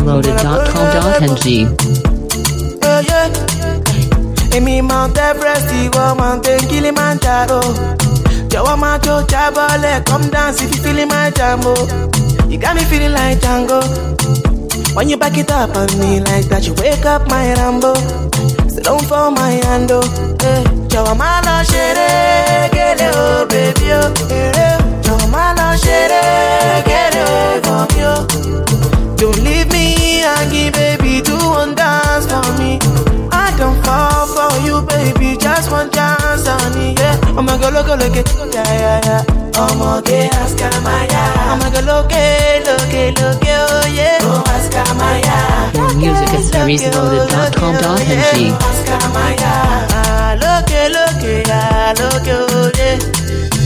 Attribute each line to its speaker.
Speaker 1: SeriouslyLoaded.com.ng.
Speaker 2: Emi Mount Everest, Iwo Mountain Kilimanjaro. Jọ̀wọ́ máa jó jábọ́lẹ̀, come dance if you feeling my jambo. You got me feeling like Django. When you back it up on me like that, you wake up my Rambo. So don't fall my hand, oh. Jọ̀wọ́ máa lọ ṣeré, gẹ́lẹ́ oh baby oh. Jọ̀wọ́ máa lọ ṣeré, gẹ́lẹ́ oh for me oh. Don't leave me hanging, baby, do one dance for me. I don't fall for you, baby, just one chance on it, yeah. I'ma go look, yeah. I'ma get ask Maya. I'ma go look, oh yeah. Go ask Maya.
Speaker 1: More music at SeriouslyLoaded.com.ng.
Speaker 2: Ask Maya. Look, oh yeah.